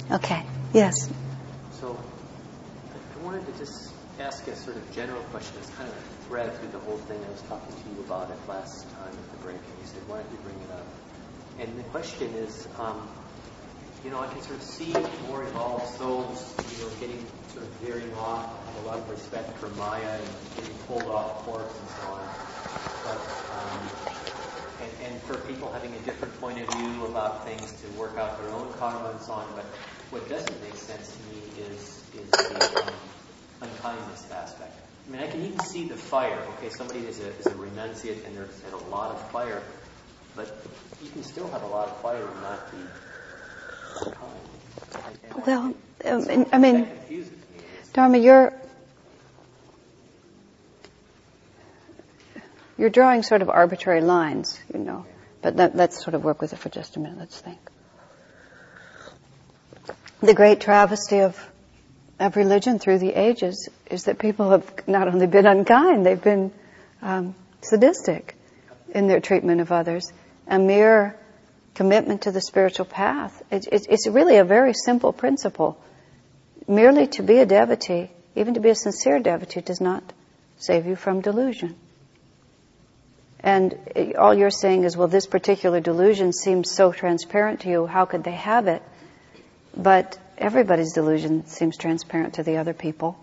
Okay. Yes. So I wanted to just ask a sort of general question. It's kind of a thread through the whole thing. I was talking to you about it last time at the break, and you said, why don't you bring it up? And the question is, I can sort of see more evolved souls, getting sort of veering off. I have a lot of respect for Maya and getting pulled off course and so on. But, and for people having a different point of view about things to work out their own karma and so on. But what doesn't make sense to me is the unkindness aspect. I mean, I can even see the fire. Okay, somebody is a renunciate and they've had a lot of fire, but you can still have a lot of fire and not be unkind. Well, I mean, Dharma, you're drawing sort of arbitrary lines, But let's sort of work with it for just a minute. Let's think. The great travesty of religion through the ages is that people have not only been unkind, they've been sadistic in their treatment of others. A mere commitment to the spiritual path. It's really a very simple principle. Merely to be a devotee, even to be a sincere devotee, does not save you from delusion. And all you're saying is, well, this particular delusion seems so transparent to you, how could they have it? But everybody's delusion seems transparent to the other people.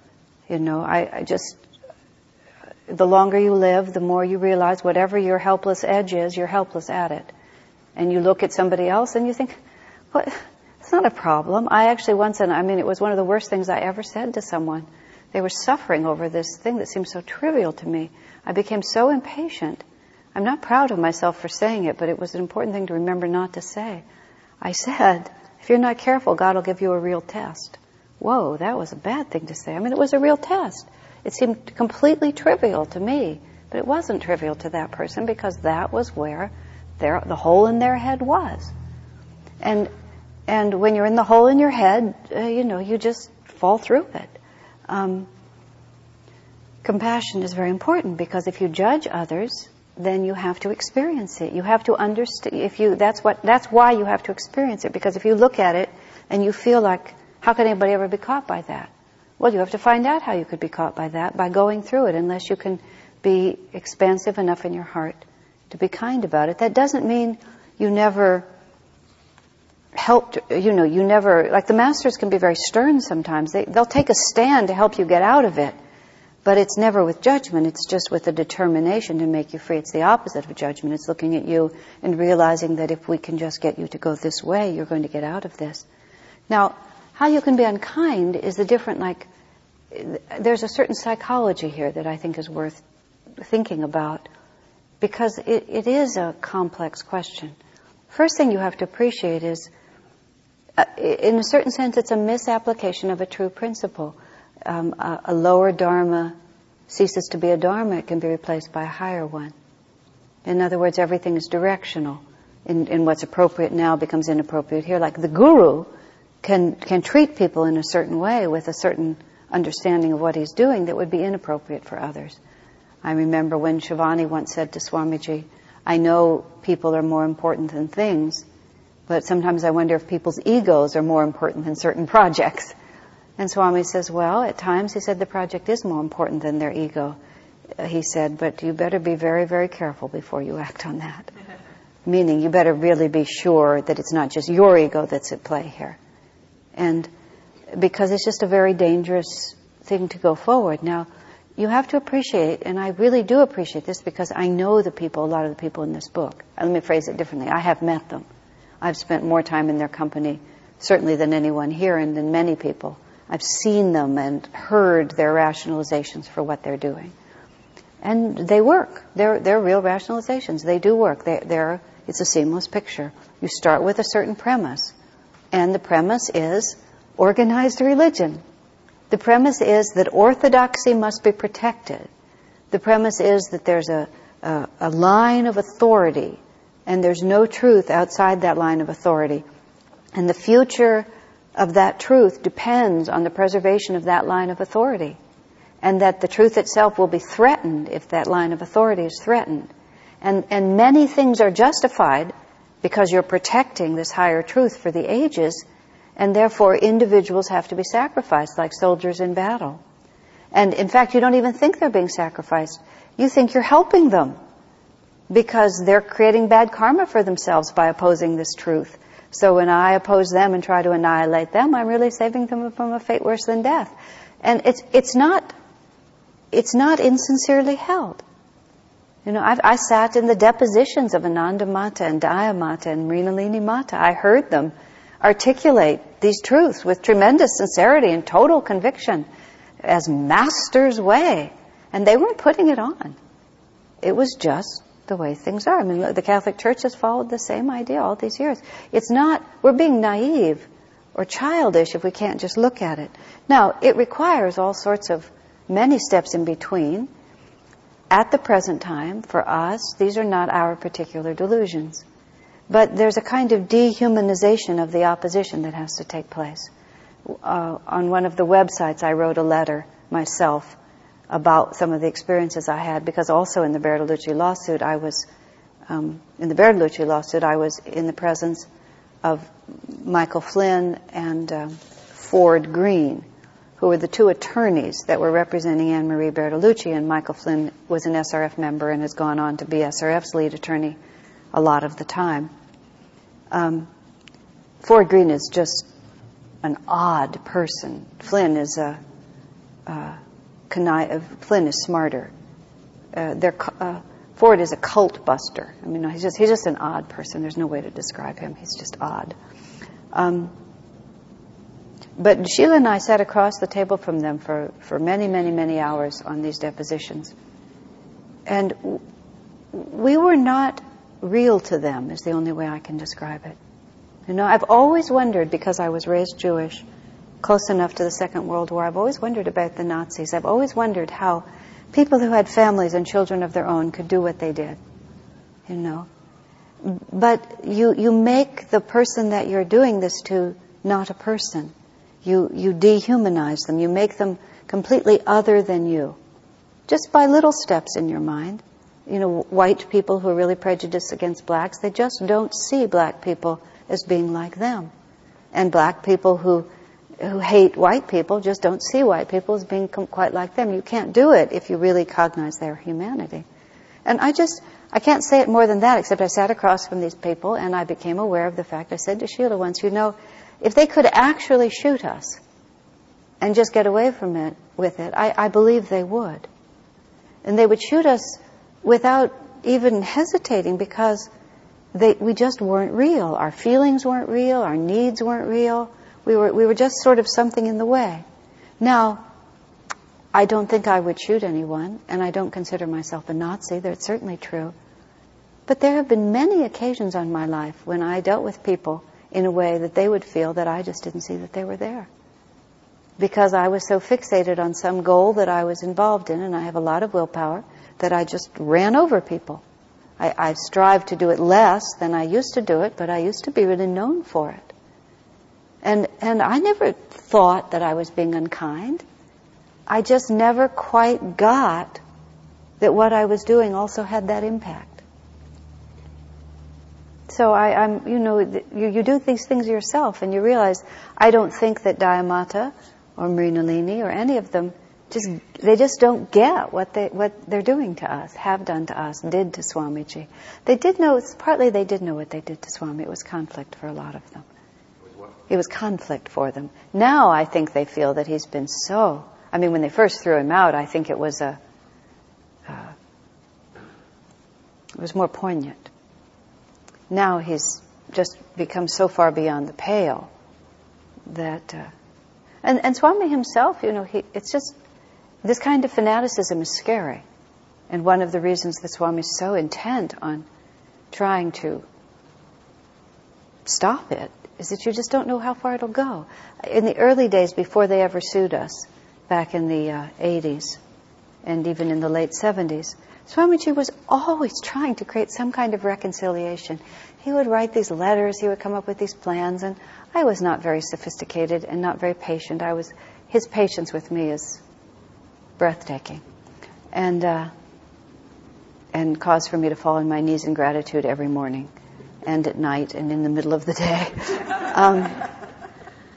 I just, the longer you live, the more you realize whatever your helpless edge is, you're helpless at it. And you look at somebody else and you think, what? It's not a problem. I actually once said, it was one of the worst things I ever said to someone. They were suffering over this thing that seemed so trivial to me. I became so impatient. I'm not proud of myself for saying it, but it was an important thing to remember not to say. I said, if you're not careful, God will give you a real test. Whoa, that was a bad thing to say. It was a real test. It seemed completely trivial to me, but it wasn't trivial to that person because that was where the hole in their head was. And when you're in the hole in your head, you just fall through it. Compassion is very important because if you judge others, then you have to experience it. You have to understand. That's why you have to experience it. Because if you look at it and you feel like, how could anybody ever be caught by that? Well, you have to find out how you could be caught by that by going through it. Unless you can be expansive enough in your heart to be kind about it. That doesn't mean you never helped. You never. Like the masters can be very stern sometimes. They'll take a stand to help you get out of it. But it's never with judgment, it's just with a determination to make you free. It's the opposite of judgment. It's looking at you and realizing that if we can just get you to go this way, you're going to get out of this. Now, how you can be unkind is there's a certain psychology here that I think is worth thinking about, because it is a complex question. First thing you have to appreciate is, in a certain sense, it's a misapplication of a true principle. A lower dharma ceases to be a dharma, it can be replaced by a higher one. In other words, everything is directional. In what's appropriate now becomes inappropriate here. Like the guru can treat people in a certain way with a certain understanding of what he's doing that would be inappropriate for others. I remember when Shivani once said to Swamiji, I know people are more important than things, but sometimes I wonder if people's egos are more important than certain projects. And Swami says, well, at times, he said, the project is more important than their ego. He said, but you better be very, very careful before you act on that. Meaning, you better really be sure that it's not just your ego that's at play here. And because it's just a very dangerous thing to go forward. Now, you have to appreciate, and I really do appreciate this because I know a lot of the people in this book. Let me phrase it differently. I have met them. I've spent more time in their company, certainly than anyone here and than many people. I've seen them and heard their rationalizations for what they're doing. And they work. They're real rationalizations. They do work. It's a seamless picture. You start with a certain premise. And the premise is organized religion. The premise is that orthodoxy must be protected. The premise is that there's a line of authority, and there's no truth outside that line of authority. And the future of that truth depends on the preservation of that line of authority. And that the truth itself will be threatened if that line of authority is threatened. And many things are justified because you're protecting this higher truth for the ages, And therefore, individuals have to be sacrificed like soldiers in battle. And in fact, you don't even think they're being sacrificed. You think you're helping them because they're creating bad karma for themselves by opposing this truth. So when I oppose them and try to annihilate them, I'm really saving them from a fate worse than death. And it's not insincerely held. You know, I sat in the depositions of Ananda Mata and Daya Mata and Mrinalini Mata. I heard them articulate these truths with tremendous sincerity and total conviction as master's way. And they weren't putting it on. It was just the way things are. I mean, the Catholic Church has followed the same idea all these years. It's not, we're being naive or childish if we can't just look at it. Now, it requires all sorts of many steps in between. At the present time, for us, these are not our particular delusions. But there's a kind of dehumanization of the opposition that has to take place. On one of the websites, I wrote a letter myself about some of the experiences I had, because also in the Bertolucci lawsuit, I was in the presence of Michael Flynn and Ford Green, who were the two attorneys that were representing Anne Marie Bertolucci, and Michael Flynn was an SRF member and has gone on to be SRF's lead attorney a lot of the time. Ford Green is just an odd person. Flynn is Flynn is smarter. Ford is a cult buster. I mean, he's just an odd person. There's no way to describe him. He's just odd. But Sheila and I sat across the table from them for many, many, many hours on these depositions. And we were not real to them, is the only way I can describe it. You know, I've always wondered, because I was raised Jewish, close enough to the Second World War, I've always wondered about the Nazis. I've always wondered how people who had families and children of their own could do what they did. You know. But you make the person that you're doing this to not a person. You dehumanize them. You make them completely other than you. Just by little steps in your mind. You know, white people who are really prejudiced against blacks, they just don't see black people as being like them. And black people who hate white people just don't see white people as being quite like them. You can't do it if you really cognize their humanity. And I can't say it more than that, except I sat across from these people and I became aware of the fact. I said to Sheila once, you know, if they could actually shoot us and just get away from it with it, I believe they would. And they would shoot us without even hesitating, because we just weren't real. Our feelings weren't real. Our needs weren't real. We were just sort of something in the way. Now, I don't think I would shoot anyone, and I don't consider myself a Nazi. That's certainly true. But there have been many occasions on my life when I dealt with people in a way that they would feel that I just didn't see that they were there. Because I was so fixated on some goal that I was involved in, and I have a lot of willpower, that I just ran over people. I strive to do it less than I used to do it, but I used to be really known for it. And I never thought that I was being unkind. I just never quite got that what I was doing also had that impact. So I'm, you know, you do these things yourself, and you realize I don't think that Daya Mata or Mrinalini or any of them they just don't get what they're doing to us, have done to us, did to Swamiji. They did know, partly they did know what they did to Swami. It was conflict for a lot of them. It was conflict for them. Now I think they feel that he's been so, I mean, when they first threw him out, I think it was more poignant. Now he's just become so far beyond the pale that, and Swami himself, you know, it's just, this kind of fanaticism is scary. And one of the reasons that Swami is so intent on trying to stop it is that you just don't know how far it'll go. In the early days, before they ever sued us, back in the 80s, and even in the late 70s, Swamiji was always trying to create some kind of reconciliation. He would write these letters, he would come up with these plans, and I was not very sophisticated and not very patient. His patience with me is breathtaking, and cause for me to fall on my knees in gratitude every morning, and at night, and in the middle of the day.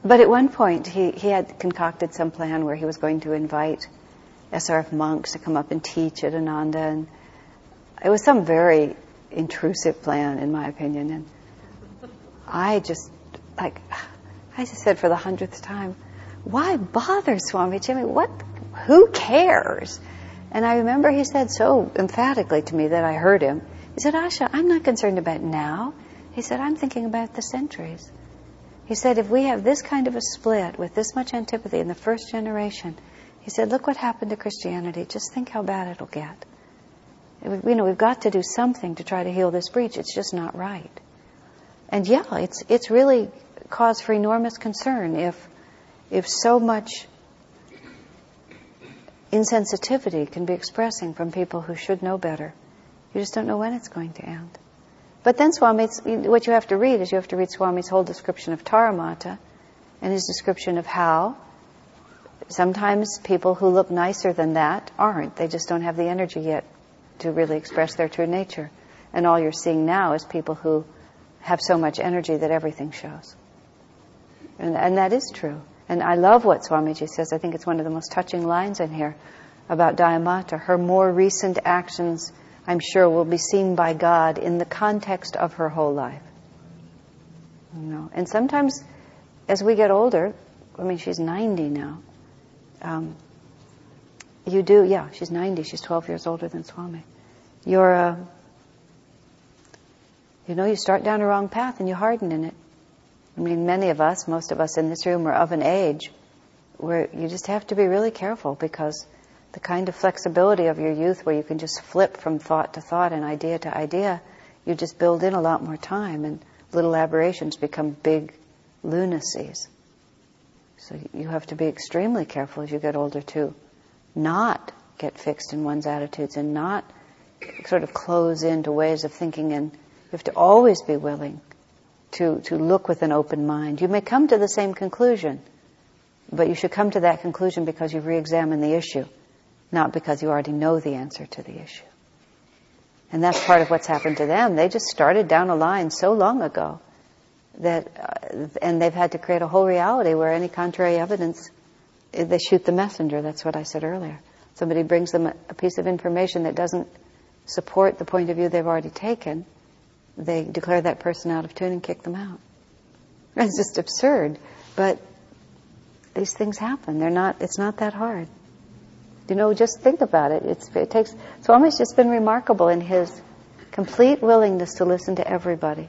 But at one point, he had concocted some plan where he was going to invite SRF monks to come up and teach at Ananda, and it was some very intrusive plan, in my opinion. And I just said for the 100th time, why bother, Swami Jimmy? Who cares? And I remember he said so emphatically to me that I heard him. He said, Asha, I'm not concerned about now. He said, I'm thinking about the centuries. He said, if we have this kind of a split with this much antipathy in the first generation, he said, look what happened to Christianity. Just think how bad it'll get. We've got to do something to try to heal this breach. It's just not right. And yeah, it's really cause for enormous concern if so much insensitivity can be expressing from people who should know better. You just don't know when it's going to end. But then Swami, what you have to read is you have to read Swami's whole description of Taramata and his description of how sometimes people who look nicer than that aren't. They just don't have the energy yet to really express their true nature. And all you're seeing now is people who have so much energy that everything shows. And that is true. And I love what Swamiji says. I think it's one of the most touching lines in here about Dayamata. Her more recent actions, I'm sure, will be seen by God in the context of her whole life. And sometimes, as we get older, she's 90 now. She's 90. She's 12 years older than Swami. You start down a wrong path and you harden in it. Many of us, most of us in this room, are of an age where you just have to be really careful, because the kind of flexibility of your youth where you can just flip from thought to thought and idea to idea, you just build in a lot more time, and little aberrations become big lunacies. So you have to be extremely careful as you get older to not get fixed in one's attitudes and not sort of close into ways of thinking, and you have to always be willing to look with an open mind. You may come to the same conclusion, but you should come to that conclusion because you've re-examined the issue, not because you already know the answer to the issue. And that's part of what's happened to them. They just started down a line so long ago and they've had to create a whole reality where any contrary evidence, they shoot the messenger. That's what I said earlier. Somebody brings them a piece of information that doesn't support the point of view they've already taken. They declare that person out of tune and kick them out. It's just absurd, but these things happen. It's not that hard. Just think about it. Swami's just been remarkable in his complete willingness to listen to everybody.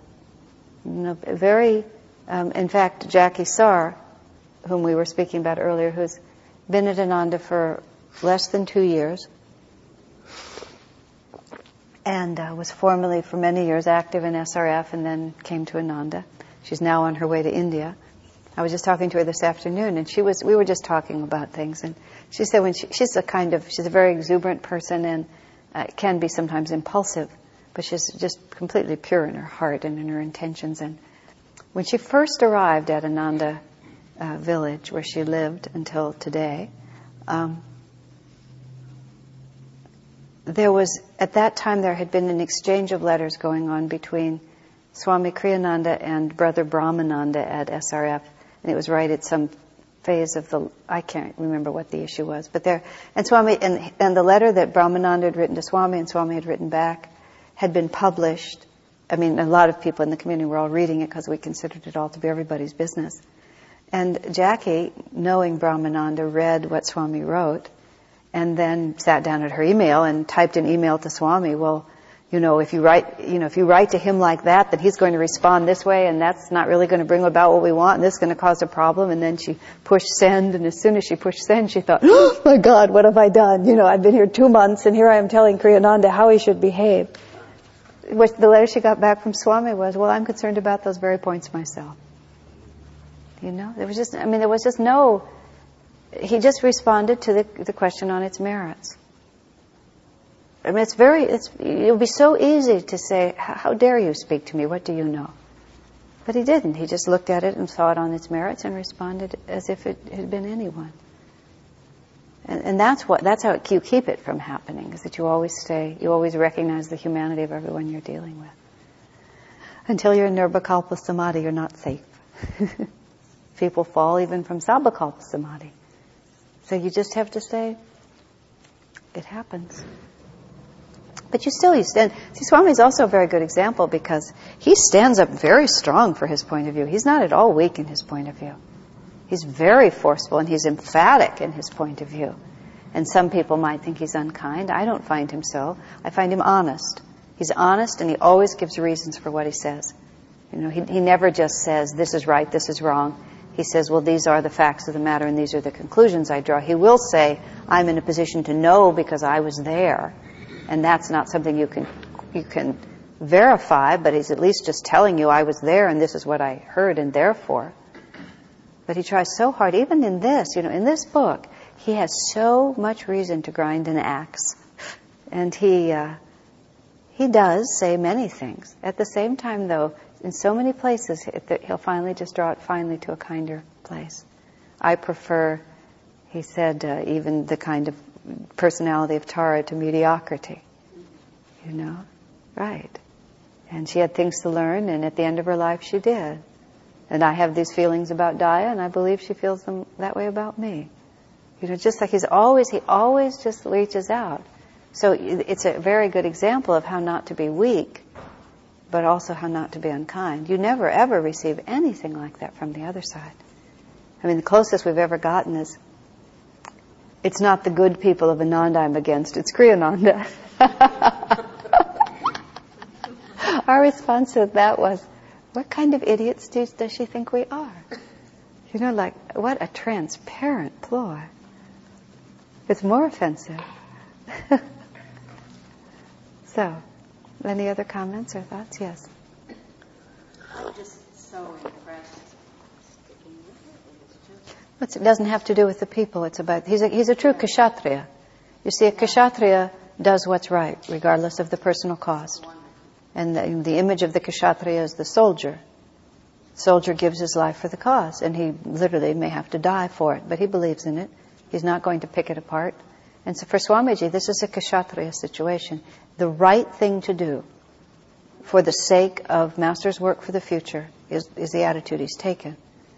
In fact, Jackie Sarr, whom we were speaking about earlier, who's been at Ananda for less than 2 years, and was formerly for many years active in SRF and then came to Ananda. She's now on her way to India. I was just talking to her this afternoon, and we were just talking about things, and she said she's a very exuberant person and can be sometimes impulsive, but she's just completely pure in her heart and in her intentions. And when she first arrived at Ananda village, where she lived until today, at that time there had been an exchange of letters going on between Swami Kriyananda and Brother Brahmananda at SRF, and it was right at some phase of I can't remember what the issue was, but Swami and the letter that Brahmananda had written to Swami and Swami had written back had been published. A lot of people in the community were all reading it because we considered it all to be everybody's business. And Jackie, knowing Brahmananda, read what Swami wrote, and then sat down at her email and typed an email to Swami. Well, if you write to him like that, then he's going to respond this way, and that's not really going to bring about what we want, and this is going to cause a problem. And then she pushed send, and as soon as she pushed send, she thought, oh my God, what have I done? I've been here 2 months, and here I am telling Kriyananda how he should behave. The letter she got back from Swami was, well, I'm concerned about those very points myself. There was just no. He just responded to the question on its merits. It'll be so easy to say, how dare you speak to me? What do you know? But he didn't. He just looked at it and saw it on its merits and responded as if it had been anyone. And that's how you keep it from happening, is that you always recognize the humanity of everyone you're dealing with. Until you're in Nirvikalpa Samadhi, you're not safe. People fall even from Sabbakalpa Samadhi. So you just have to say, it happens. But you stand. See, Swami is also a very good example because he stands up very strong for his point of view. He's not at all weak in his point of view. He's very forceful and he's emphatic in his point of view. And some people might think he's unkind. I don't find him so. I find him honest. He's honest and he always gives reasons for what he says. He never just says, this is right, this is wrong. He says, well, these are the facts of the matter and these are the conclusions I draw. He will say, I'm in a position to know because I was there. And that's not something you can verify, but he's at least just telling you I was there and this is what I heard and therefore. But he tries so hard, even in this, in this book, he has so much reason to grind an axe. And he does say many things. At the same time, though, in so many places, he'll finally just draw it finally to a kinder place. I prefer, he said, even the kind of personality of Tara to mediocrity. Right. And she had things to learn, and at the end of her life she did. And I have these feelings about Daya, and I believe she feels them that way about me. Just like he always just reaches out. So it's a very good example of how not to be weak, but also how not to be unkind. You never, ever receive anything like that from the other side. I mean, the closest we've ever gotten is, it's not the good people of Ananda I'm against, it's Kriyananda. Our response to that was, what kind of idiots does she think we are? What a transparent ploy. It's more offensive. So, any other comments or thoughts? Yes. I'm just so impressed. It doesn't have to do with the people. It's about he's a true kshatriya. You see, a kshatriya does what's right, regardless of the personal cost. And the image of the kshatriya is the soldier. The soldier gives his life for the cause, and he literally may have to die for it, but he believes in it. He's not going to pick it apart. And so for Swamiji, this is a kshatriya situation. The right thing to do for the sake of Master's work for the future is the attitude he's taken.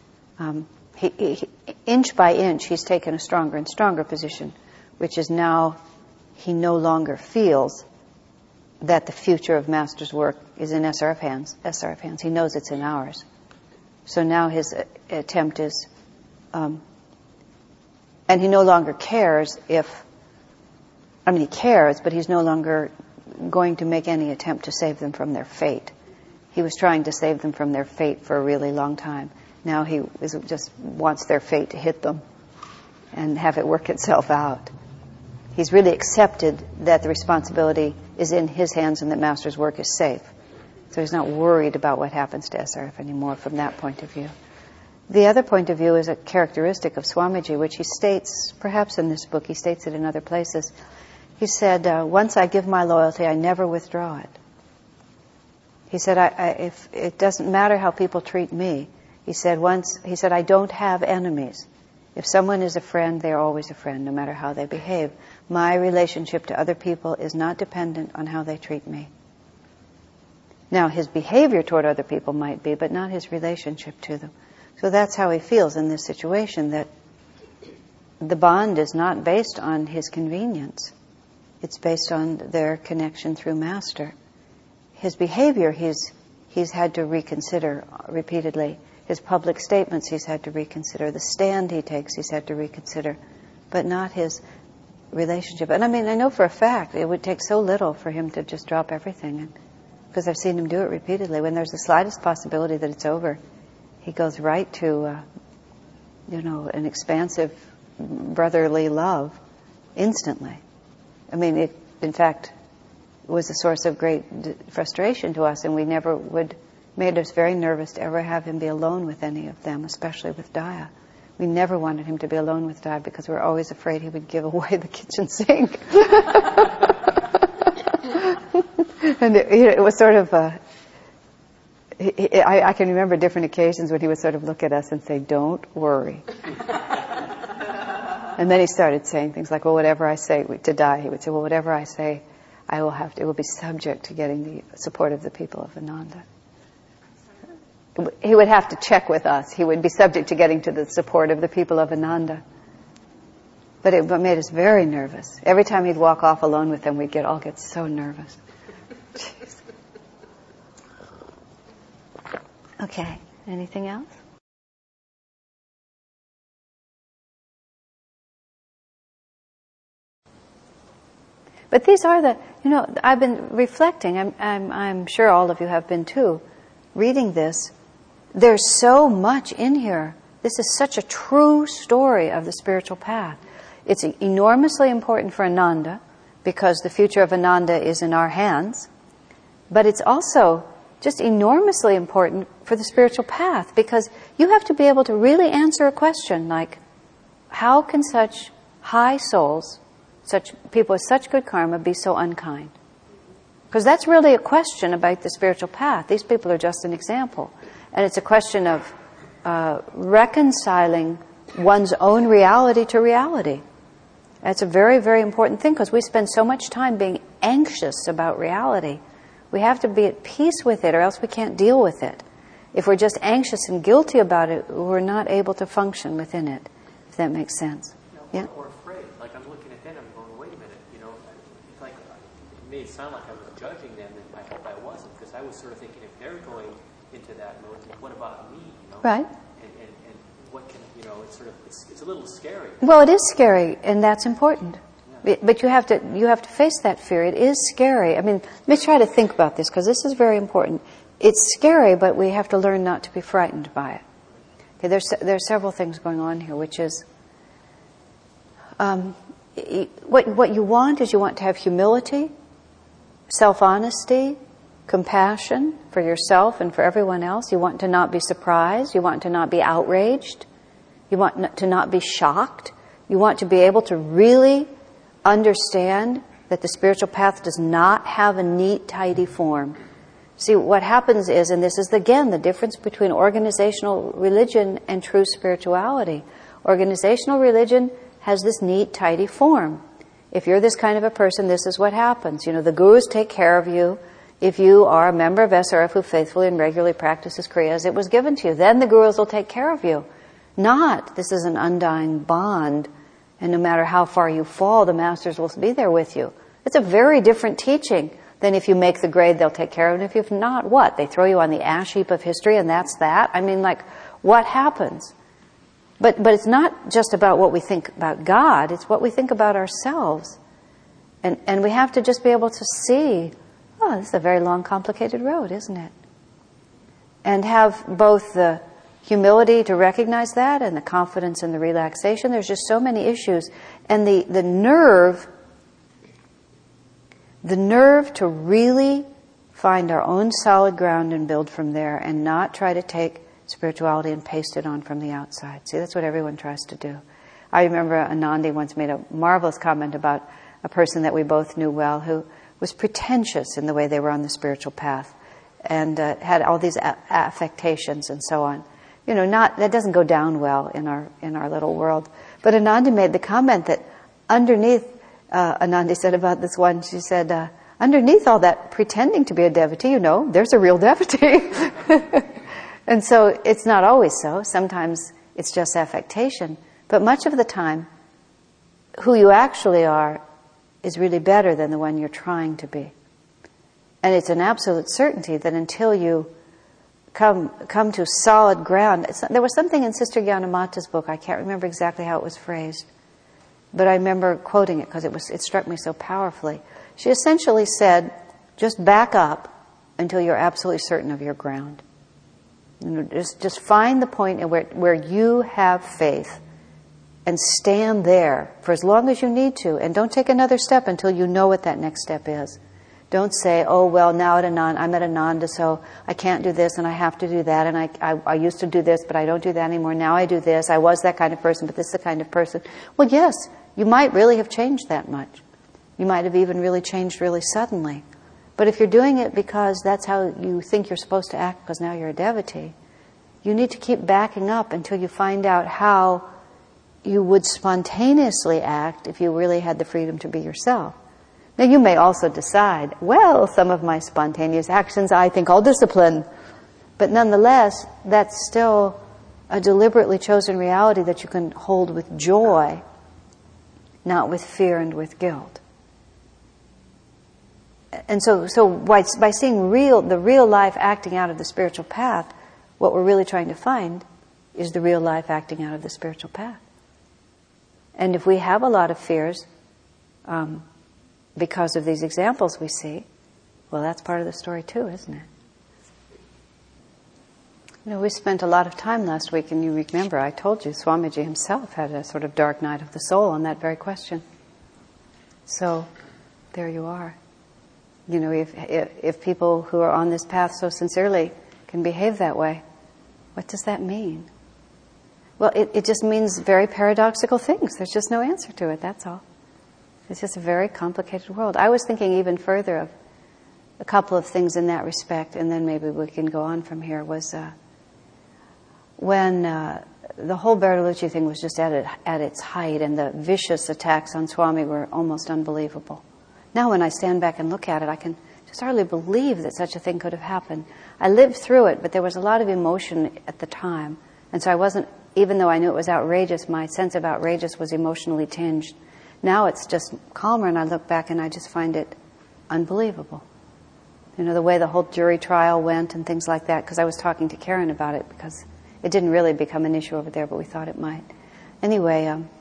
He, inch by inch, he's taken a stronger and stronger position, which is now he no longer feels that the future of Master's work is in SRF hands. He knows it's in ours. So now his attempt is, and he no longer cares he cares, but he's no longer going to make any attempt to save them from their fate. He was trying to save them from their fate for a really long time. Now he just wants their fate to hit them and have it work itself out. He's really accepted that the responsibility is in his hands and that Master's work is safe. So he's not worried about what happens to SRF anymore from that point of view. The other point of view is a characteristic of Swamiji, which he states, perhaps in this book, he states it in other places. He said, once I give my loyalty, I never withdraw it. He said, if it doesn't matter how people treat me. He said, I don't have enemies. If someone is a friend, they are always a friend, no matter how they behave. My relationship to other people is not dependent on how they treat me. Now, his behavior toward other people might be, but not his relationship to them. So that's how he feels in this situation, that the bond is not based on his convenience. It's based on their connection through Master. His behavior, he's had to reconsider repeatedly. His public statements, he's had to reconsider. The stand he takes, he's had to reconsider. But not his relationship. And I know for a fact it would take so little for him to just drop everything. Because I've seen him do it repeatedly. When there's the slightest possibility that it's over, he goes right to, an expansive brotherly love instantly. It, in fact, was a source of great frustration to us, and we never made us very nervous to ever have him be alone with any of them, especially with Daya. We never wanted him to be alone with Daya because we were always afraid he would give away the kitchen sink. And it was sort of I can remember different occasions when he would sort of look at us and say, "Don't worry." And then he started saying things like, "Well, whatever I say to Daya," he would say, "Well, whatever I say, it will be subject to getting the support of the people of Ananda." He would have to check with us. He would be subject to getting to the support of the people of Ananda. But it made us very nervous. Every time he'd walk off alone with them, we'd all get so nervous. Jeez. Okay, anything else? But these are the, I've been reflecting, I'm sure all of you have been too, reading this. There's so much in here. This is such a true story of the spiritual path. It's enormously important for Ananda, because the future of Ananda is in our hands. But it's also just enormously important for the spiritual path, because you have to be able to really answer a question like, how can such high souls, such people with such good karma, be so unkind? Because that's really a question about the spiritual path. These people are just an example. And it's a question of reconciling one's own reality to reality. That's a very, very important thing, because we spend so much time being anxious about reality. We have to be at peace with it, or else we can't deal with it. If we're just anxious and guilty about it, we're not able to function within it, if that makes sense. Yeah? Or afraid. Like, I'm looking at them, I'm going, wait a minute, it's like, it made it sound like I was judging them, and I hope I wasn't, because I was sort of thinking, if they're going into that mode, what about me, Right. And what can, it's sort of, it's a little scary. Well, it is scary, and that's important. Yeah. But you have to face that fear. It is scary. I mean, let me try to think about this, because this is very important. It's scary, but we have to learn not to be frightened by it. Okay, there's several things going on here, which is, what you want is, you want to have humility, self-honesty, compassion for yourself and for everyone else. You want to not be surprised. You want to not be outraged. You want to not be shocked. You want to be able to really understand that the spiritual path does not have a neat, tidy form. See, what happens is, and this is again the difference between organizational religion and true spirituality. Organizational religion has this neat, tidy form. If you're this kind of a person, this is what happens. The gurus take care of you. If you are a member of SRF who faithfully and regularly practices Kriya as it was given to you, then the gurus will take care of you. Not, this is an undying bond, and no matter how far you fall, the masters will be there with you. It's a very different teaching than if you make the grade, they'll take care of it. And if you've not, what? They throw you on the ash heap of history, and that's that? I mean, what happens? But it's not just about what we think about God, it's what we think about ourselves. And we have to just be able to see, oh, this is a very long, complicated road, isn't it? And have both the humility to recognize that and the confidence and the relaxation. There's just so many issues. And the nerve to really find our own solid ground and build from there, and not try to take spirituality and paste it on from the outside. See, that's what everyone tries to do. I remember Anandi once made a marvelous comment about a person that we both knew well who was pretentious in the way they were on the spiritual path, and had all these affectations and so on. That doesn't go down well in our little world. But Anandi made the comment that underneath, Anandi said about this one, she said, underneath all that pretending to be a devotee, there's a real devotee. And so it's not always so. Sometimes it's just affectation. But much of the time, who you actually are is really better than the one you're trying to be. And it's an absolute certainty that until you come to solid ground. There was something in Sister Gyanamata's book, I can't remember exactly how it was phrased, but I remember quoting it because it struck me so powerfully. She essentially said, just back up until you're absolutely certain of your ground. Just find the point where you have faith and stand there for as long as you need to, and don't take another step until you know what that next step is. Don't say, oh, well, now I'm at Ananda, so I can't do this and I have to do that, and I used to do this, but I don't do that anymore. Now I do this. I was that kind of person, but this is the kind of person. Well, yes, you might really have changed that much. You might have even really changed really suddenly. But if you're doing it because that's how you think you're supposed to act because now you're a devotee, you need to keep backing up until you find out how you would spontaneously act if you really had the freedom to be yourself. Now, you may also decide, well, some of my spontaneous actions I think I'll discipline. But nonetheless, that's still a deliberately chosen reality that you can hold with joy, not with fear and with guilt. And so by seeing the real life acting out of the spiritual path, what we're really trying to find is the real life acting out of the spiritual path. And if we have a lot of fears because of these examples we see, well, that's part of the story too, isn't it? You know, we spent a lot of time last week, and you remember I told you Swamiji himself had a sort of dark night of the soul on that very question. So there you are. You know, if people who are on this path so sincerely can behave that way, what does that mean? Well, it just means very paradoxical things. There's just no answer to it, that's all. It's just a very complicated world. I was thinking even further of a couple of things in that respect, and then maybe we can go on from here, was when the whole Bertolucci thing was just at its height, and the vicious attacks on Swami were almost unbelievable. Now when I stand back and look at it, I can just hardly believe that such a thing could have happened. I lived through it, but there was a lot of emotion at the time. And so I wasn't, even though I knew it was outrageous, my sense of outrageous was emotionally tinged. Now it's just calmer, and I look back and I just find it unbelievable. You know, the way the whole jury trial went and things like that, because I was talking to Karen about it, because it didn't really become an issue over there, but we thought it might. Anyway,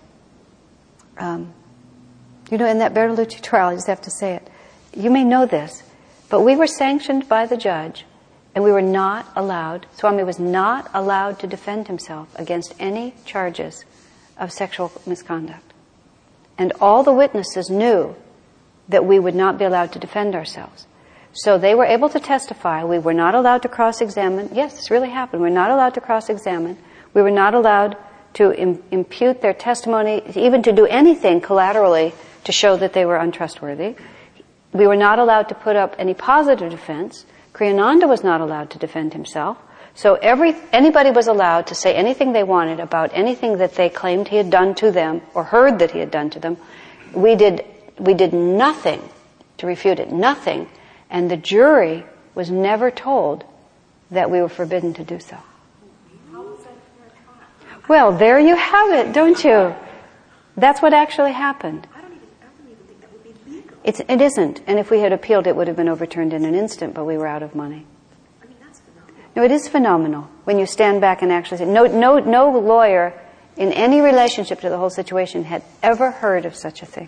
you know, in that Bertolucci trial, I just have to say it. You may know this, but we were sanctioned by the judge, and we were not allowed, Swami was not allowed to defend himself against any charges of sexual misconduct. And all the witnesses knew that we would not be allowed to defend ourselves. So they were able to testify. We were not allowed to cross-examine. Yes, this really happened. We were not allowed to cross-examine. We were not allowed to impute their testimony, even to do anything collaterally to show that they were untrustworthy. We were not allowed to put up any positive defense. Kriyananda was not allowed to defend himself. So anybody was allowed to say anything they wanted about anything that they claimed he had done to them or heard that he had done to them. We did nothing to refute it, nothing. And the jury was never told that we were forbidden to do so. How was that fair trial? Well, there you have it, don't you? That's what actually happened. I don't even think that would be legal. It isn't. And if we had appealed, it would have been overturned in an instant, but we were out of money. I mean, that's phenomenal. No, it is phenomenal when you stand back and actually say, no lawyer in any relationship to the whole situation had ever heard of such a thing.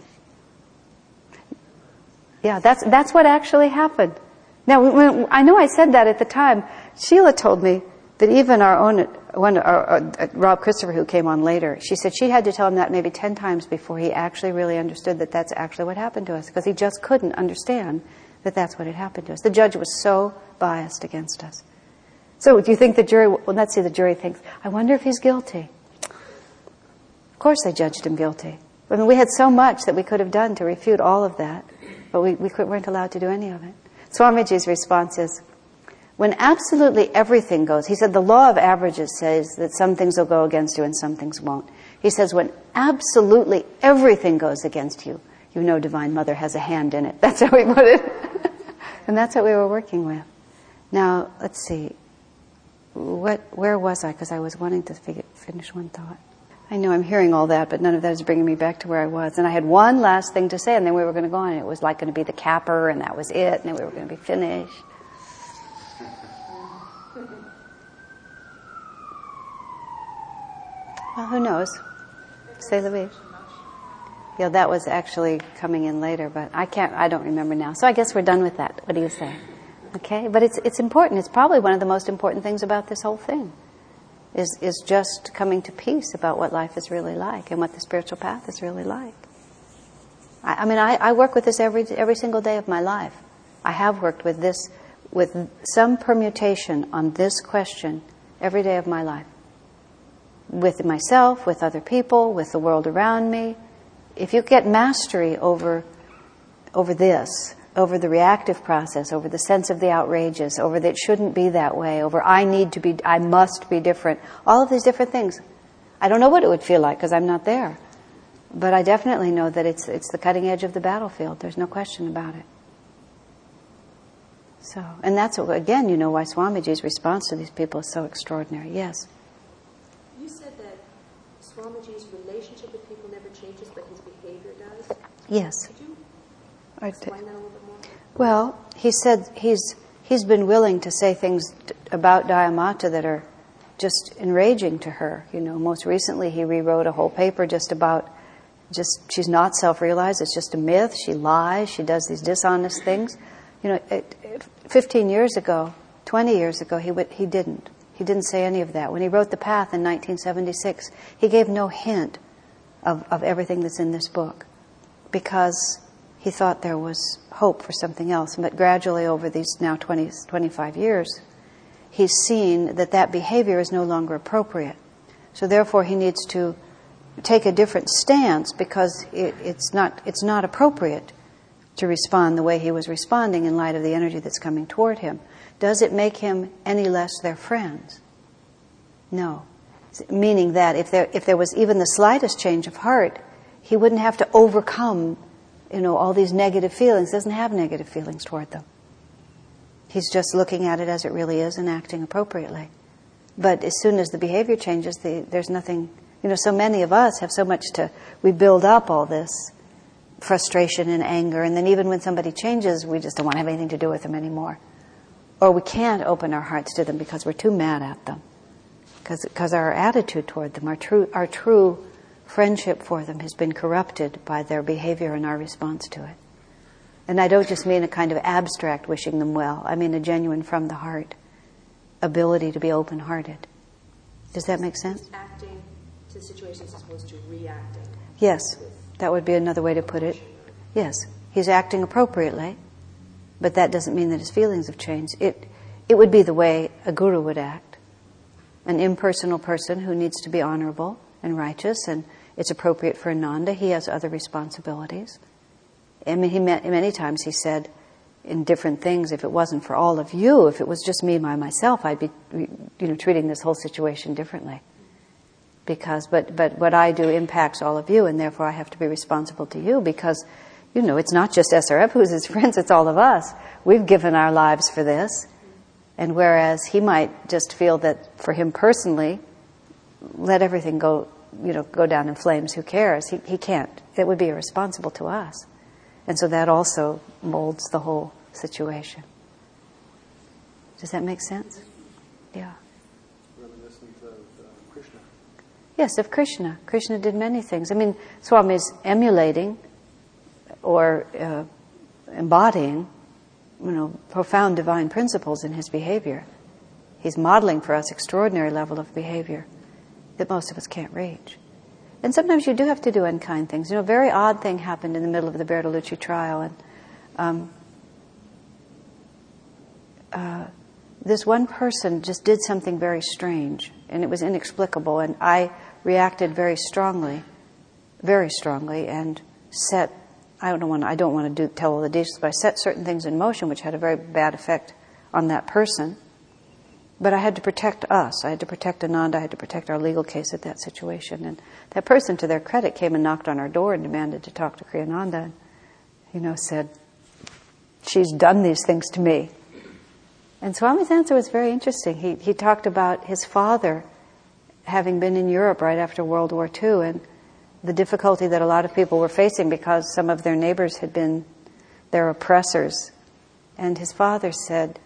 Yeah, that's what actually happened. Now, I know I said that at the time. Sheila told me that even Rob Christopher, who came on later, she said she had to tell him that maybe 10 times before he actually really understood that that's actually what happened to us, because he just couldn't understand that that's what had happened to us. The judge was so biased against us. So do you think the jury, well, let's see, the jury thinks, I wonder if he's guilty. Of course they judged him guilty. I mean, we had so much that we could have done to refute all of that, but we weren't allowed to do any of it. Swamiji's response is, when absolutely everything goes, he said the law of averages says that some things will go against you and some things won't. He says when absolutely everything goes against you, you know Divine Mother has a hand in it. That's how he put it. And that's what we were working with. Now, let's see. Where was I? Because I was wanting to finish one thought. I know I'm hearing all that, but none of that is bringing me back to where I was. And I had one last thing to say, and then we were going to go on. It was like going to be the capper, and that was it, and then we were going to be finished. Well, who knows? Say Louise. Yeah, that was actually coming in later, but I don't remember now. So I guess we're done with that. What do you say? Okay? But it's important. It's probably one of the most important things about this whole thing. Is just coming to peace about what life is really like and what the spiritual path is really like. I work with this every single day of my life. I have worked with this, with some permutation on this question every day of my life. With myself, with other people, with the world around me. If you get mastery over this, over the reactive process, over the sense of the outrageous, over that it shouldn't be that way, over I must be different, all of these different things. I don't know what it would feel like because I'm not there. But I definitely know that it's the cutting edge of the battlefield. There's no question about it. So, and that's, again, why Swamiji's response to these people is so extraordinary. Yes? You said that Swamiji's relationship with people never changes, but his behavior does. Yes. Could you explain that a little bit more? Well, he said he's been willing to say things about Dayamata that are just enraging to her. Most recently he rewrote a whole paper just about she's not self-realized, it's just a myth, she lies, she does these dishonest things. 15 years ago, 20 years ago, he didn't say any of that. When he wrote The Path in 1976, he gave no hint of everything that's in this book because he thought there was hope for something else. But gradually over these now 25 years, he's seen that behavior is no longer appropriate. So therefore he needs to take a different stance because it's not appropriate to respond the way he was responding in light of the energy that's coming toward him. Does it make him any less their friends? No. Meaning that if there was even the slightest change of heart, he wouldn't have to overcome, all these negative feelings. He doesn't have negative feelings toward them. He's just looking at it as it really is and acting appropriately. But as soon as the behavior changes, there's nothing. So many of us have so much we build up all this frustration and anger, and then even when somebody changes, we just don't want to have anything to do with them anymore. Or we can't open our hearts to them because we're too mad at them. Because our attitude toward them, our true friendship for them has been corrupted by their behavior and our response to it. And I don't just mean a kind of abstract wishing them well. I mean a genuine from the heart ability to be open-hearted. Does that make sense? Acting to situations as opposed to reacting. Yes, that would be another way to put it. Yes, he's acting appropriately, but that doesn't mean that his feelings have changed. It would be the way a guru would act. An impersonal person who needs to be honorable and righteous, and it's appropriate for Ananda. He has other responsibilities. I mean, many times he said in different things, if it wasn't for all of you, if it was just me by myself, I'd be, treating this whole situation differently. But what I do impacts all of you, and therefore I have to be responsible to you because, it's not just SRF who's his friends, it's all of us. We've given our lives for this. And whereas he might just feel that for him personally, let everything go down in flames, who cares? He can't. It would be irresponsible to us. And so that also molds the whole situation. Does that make sense? Yeah. Reminiscent of Krishna. Yes, of Krishna. Krishna did many things. I mean, Swami is emulating or embodying, profound divine principles in his behavior. He's modeling for us extraordinary level of behavior that most of us can't reach. And sometimes you do have to do unkind things. A very odd thing happened in the middle of the Bertolucci trial, and this one person just did something very strange, and it was inexplicable, and I reacted very strongly, and set. I don't want to tell all the details, but I set certain things in motion which had a very bad effect on that person. But I had to protect us. I had to protect Ananda. I had to protect our legal case at that situation. And that person, to their credit, came and knocked on our door and demanded to talk to Kriyananda. And, said, she's done these things to me. And Swami's answer was very interesting. He talked about his father having been in Europe right after World War II and the difficulty that a lot of people were facing because some of their neighbors had been their oppressors. And his father said,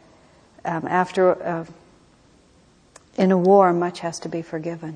in a war, much has to be forgiven.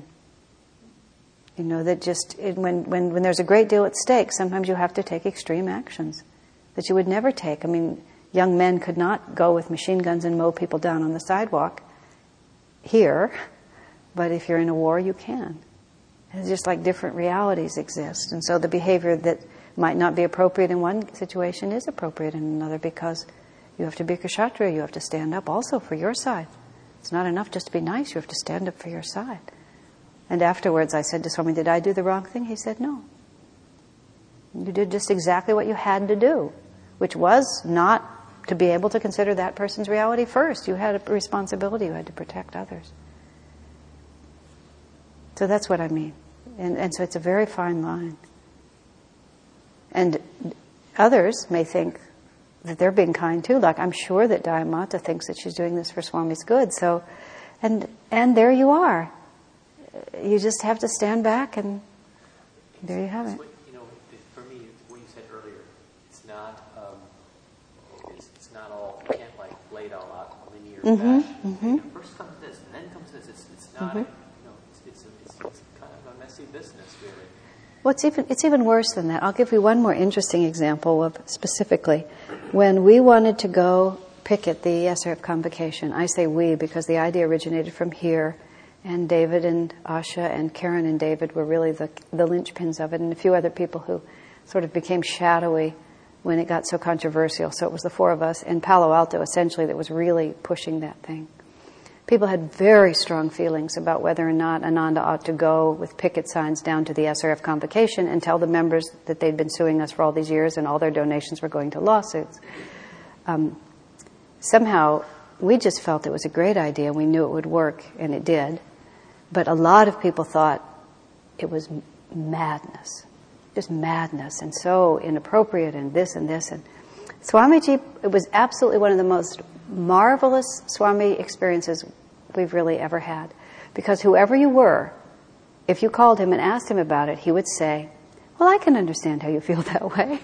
That when there's a great deal at stake, sometimes you have to take extreme actions that you would never take. I mean, young men could not go with machine guns and mow people down on the sidewalk here, but if you're in a war, you can. It's just like different realities exist. And so the behavior that might not be appropriate in one situation is appropriate in another because you have to be a kshatriya, you have to stand up also for your side. It's not enough just to be nice, you have to stand up for your side. And afterwards I said to Swami, did I do the wrong thing? He said, no. You did just exactly what you had to do, which was not to be able to consider that person's reality first. You had a responsibility, you had to protect others. So that's what I mean. And so it's a very fine line. And others may think that they're being kind too. Like, I'm sure that Dayamata thinks that she's doing this for Swami's good. So, and there you are. You just have to stand back, and there you have it. For me, what you said earlier, it's not all, you can't like lay it all out in a linear fashion. First comes this, and then comes this. It's not, it's kind of a messy business, really. Well, it's even worse than that. I'll give you one more interesting example of specifically when we wanted to go picket the SRF convocation. I say we because the idea originated from here, and David and Asha and Karen and David were really the linchpins of it, and a few other people who sort of became shadowy when it got so controversial. So it was the four of us in Palo Alto, essentially, that was really pushing that thing. People had very strong feelings about whether or not Ananda ought to go with picket signs down to the SRF convocation and tell the members that they'd been suing us for all these years and all their donations were going to lawsuits. Somehow, we just felt it was a great idea. We knew it would work, and it did. But a lot of people thought it was madness, just madness, and so inappropriate, and this and this. And Swamiji, it was absolutely one of the most marvelous Swami experiences we've really ever had. Because whoever you were, if you called him and asked him about it, he would say, well, I can understand how you feel that way.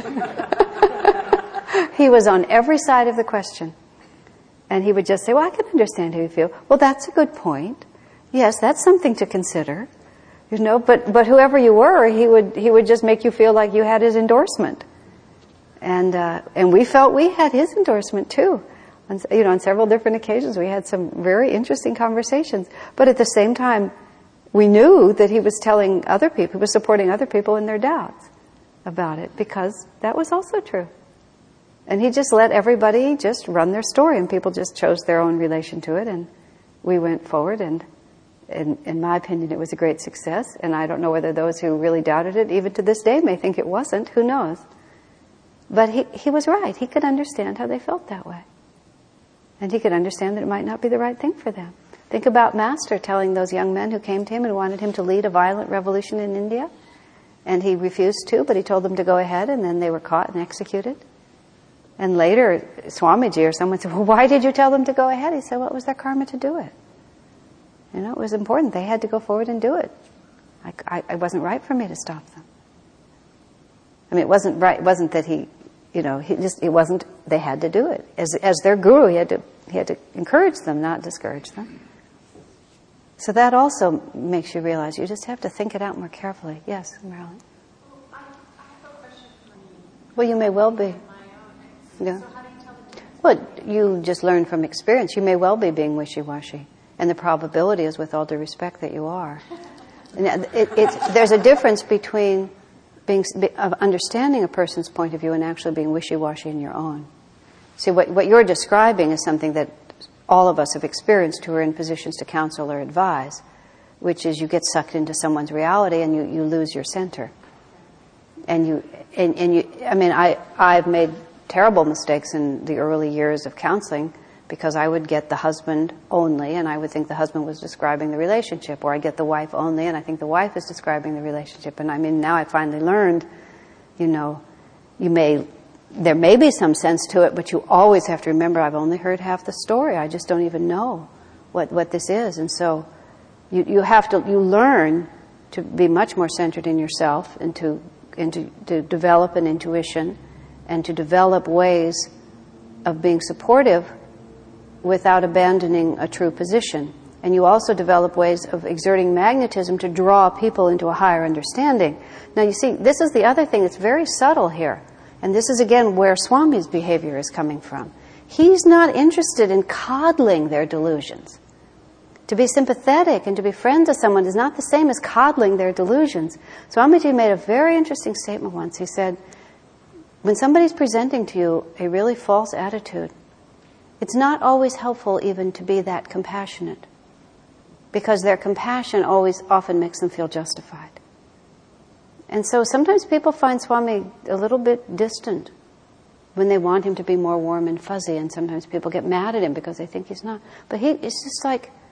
He was on every side of the question. And he would just say, well, I can understand how you feel. Well, that's a good point. Yes, that's something to consider. But whoever you were, he would just make you feel like you had his endorsement. And we felt we had his endorsement too. On several different occasions, we had some very interesting conversations. But at the same time, we knew that he was telling other people, he was supporting other people in their doubts about it, because that was also true. And he just let everybody just run their story, and people just chose their own relation to it, and we went forward, and in my opinion, it was a great success. And I don't know whether those who really doubted it, even to this day, may think it wasn't. Who knows? But he was right. He could understand how they felt that way. And he could understand that it might not be the right thing for them. Think about Master telling those young men who came to him and wanted him to lead a violent revolution in India. And he refused to, but he told them to go ahead, and then they were caught and executed. And later, Swamiji or someone said, well, why did you tell them to go ahead? He said, well, it was their karma to do it. It was important. They had to go forward and do it. It wasn't right for me to stop them. I mean, it wasn't right. It wasn't that it wasn't, they had to do it. As their guru, he had to encourage them, not discourage them. So that also makes you realize you just have to think it out more carefully. Yes, Marilyn? I have a question for you. Well, you may well be. Yeah. So how do you tell the difference? Well, you just learn from experience. You may well be being wishy-washy. And the probability is, with all due respect, that you are. And there's a difference between of understanding a person's point of view and actually being wishy-washy in your own. See, what you're describing is something that all of us have experienced who are in positions to counsel or advise, which is you get sucked into someone's reality and you lose your center. I've made terrible mistakes in the early years of counseling, because I would get the husband only, and I would think the husband was describing the relationship, or I'd get the wife only, and I think the wife is describing the relationship. And now I finally learned, there may be some sense to it, but you always have to remember, I've only heard half the story. I just don't even know what this is. And so you learn to be much more centered in yourself, and to develop an intuition, and to develop ways of being supportive without abandoning a true position. And you also develop ways of exerting magnetism to draw people into a higher understanding. Now, you see, this is the other thing that's very subtle here. And this is, again, where Swami's behavior is coming from. He's not interested in coddling their delusions. To be sympathetic and to be friends with someone is not the same as coddling their delusions. Swamiji made a very interesting statement once. He said, when somebody's presenting to you a really false attitude, it's not always helpful even to be that compassionate, because their compassion often makes them feel justified. And so sometimes people find Swami a little bit distant when they want him to be more warm and fuzzy, and sometimes people get mad at him because they think he's not. But it's just like,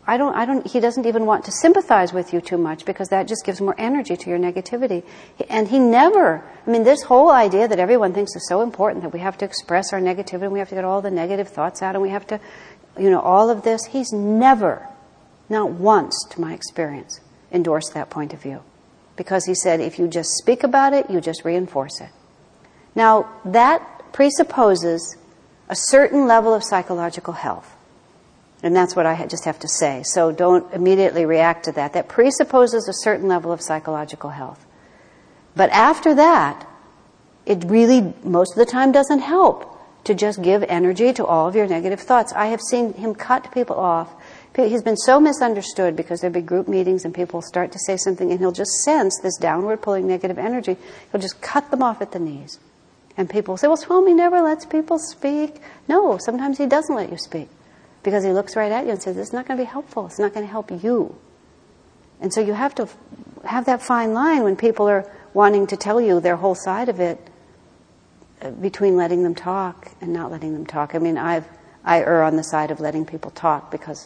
he doesn't even want to sympathize with you too much because that just gives more energy to your negativity. And he never, this whole idea that everyone thinks is so important that we have to express our negativity and we have to get all the negative thoughts out and we have to, all of this, he's never, not once to my experience, endorsed that point of view. Because he said, if you just speak about it, you just reinforce it. Now, that presupposes a certain level of psychological health. And that's what I just have to say. So don't immediately react to that. That presupposes a certain level of psychological health. But after that, it really, most of the time, doesn't help to just give energy to all of your negative thoughts. I have seen him cut people off. He's been so misunderstood because there'll be group meetings and people start to say something and he'll just sense this downward pulling negative energy. He'll just cut them off at the knees. And people say, well, Swami never lets people speak. No, sometimes he doesn't let you speak. Because he looks right at you and says, this is not going to be helpful. It's not going to help you. And so you have to have that fine line when people are wanting to tell you their whole side of it between letting them talk and not letting them talk. I err on the side of letting people talk because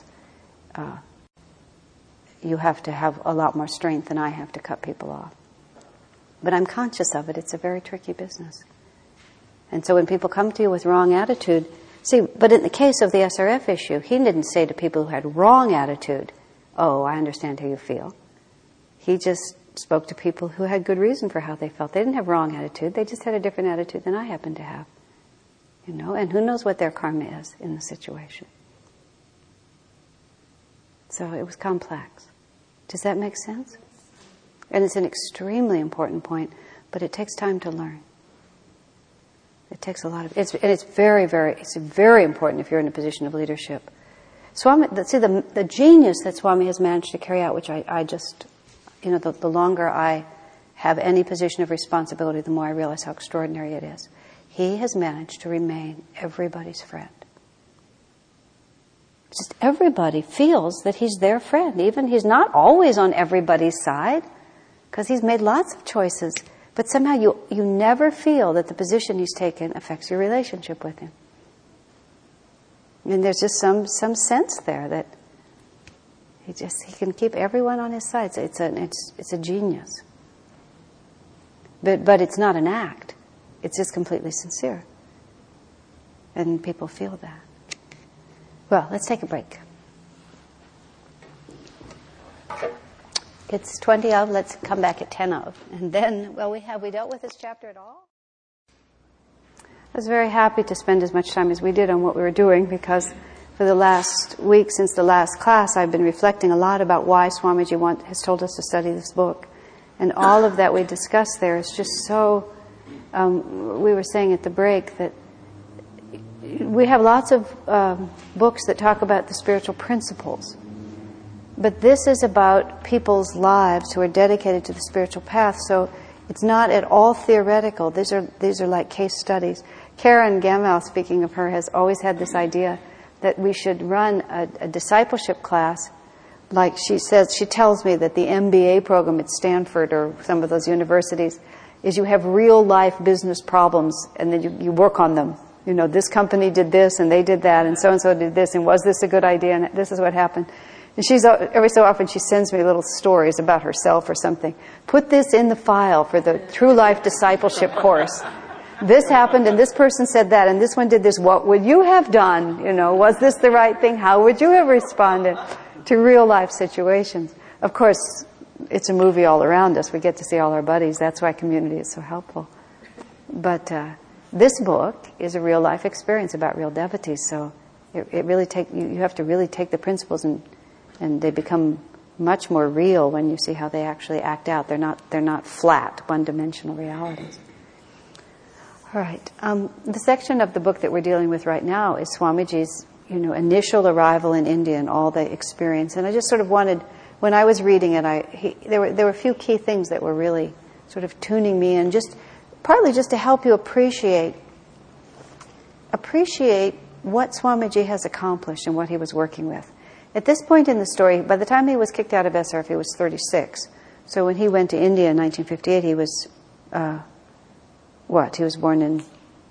you have to have a lot more strength than I have to cut people off. But I'm conscious of it. It's a very tricky business. And so when people come to you with wrong attitude, but in the case of the SRF issue, he didn't say to people who had wrong attitude, oh, I understand how you feel. He just spoke to people who had good reason for how they felt. They didn't have wrong attitude. They just had a different attitude than I happen to have. And who knows what their karma is in the situation. So it was complex. Does that make sense? And it's an extremely important point, but it takes time to learn. It takes a lot of, it's very, it's very important if you're in a position of leadership. Swami, the genius that Swami has managed to carry out, which I just, the longer I have any position of responsibility, the more I realize how extraordinary it is. He has managed to remain everybody's friend. Just everybody feels that he's their friend. Even he's not always on everybody's side, because he's made lots of choices. But somehow you never feel that the position he's taken affects your relationship with him. And there's just some sense there that he can keep everyone on his side. It's a genius. But it's not an act. It's just completely sincere. And people feel that. Well, let's take a break. It's 20 of, let's come back at 10 of. And then, have we dealt with this chapter at all? I was very happy to spend as much time as we did on what we were doing because for the last week since the last class I've been reflecting a lot about why Swamiji has told us to study this book. And all of that we discussed there is just so, we were saying at the break that we have lots of books that talk about the spiritual principles. But this is about people's lives who are dedicated to the spiritual path, so it's not at all theoretical. These are like case studies. Karen Gamow, speaking of her, has always had this idea that we should run a discipleship class. Like she tells me that the MBA program at Stanford or some of those universities is you have real life business problems and then you work on them. This company did this and they did that and so did this and was this a good idea and this is what happened. And every so often she sends me little stories about herself or something. Put this in the file for the True Life Discipleship course. This happened and this person said that and this one did this. What would you have done? Was this the right thing? How would you have responded to real life situations? Of course, it's a movie all around us. We get to see all our buddies. That's why community is so helpful. But this book is a real life experience about real devotees. So it really you have to really take the principles and they become much more real when you see how they actually act out. They're not flat, one-dimensional realities. All right. The section of the book that we're dealing with right now is Swamiji's, initial arrival in India and all the experience. And I just sort of wanted, when I was reading it, there were a few key things that were really sort of tuning me in, partly just to help you appreciate what Swamiji has accomplished and what he was working with. At this point in the story, by the time he was kicked out of SRF, he was 36. So when he went to India in 1958, he was, He was born in...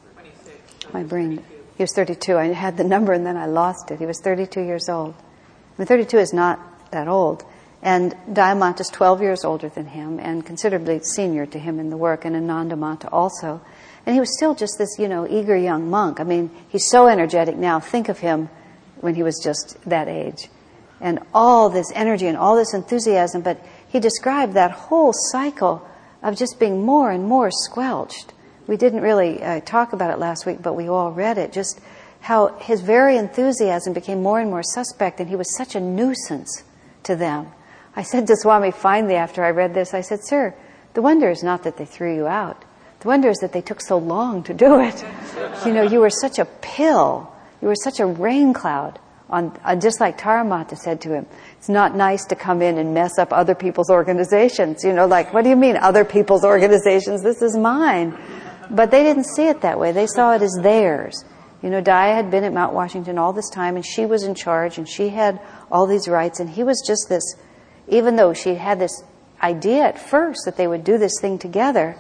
26. My brain. He was 32. I had the number and then I lost it. He was 32 years old. 32 is not that old. And Dayamata is 12 years older than him and considerably senior to him in the work, and Anandamata also. And he was still just this, eager young monk. I mean, he's so energetic now. Think of him when he was just that age. And all this energy and all this enthusiasm. But he described that whole cycle of just being more and more squelched. We didn't really talk about it last week, but we all read it. Just how his very enthusiasm became more and more suspect, and he was such a nuisance to them. I said to Swami finally after I read this, I said, "Sir, the wonder is not that they threw you out. The wonder is that they took so long to do it. You were such a pill. You were such a rain cloud." Just like Taramata said to him, it's not nice to come in and mess up other people's organizations. Like, what do you mean other people's organizations? This is mine. But they didn't see it that way. They saw it as theirs. Daya had been at Mount Washington all this time, and she was in charge, and she had all these rights, and he was just this, even though she had this idea at first that they would do this thing together,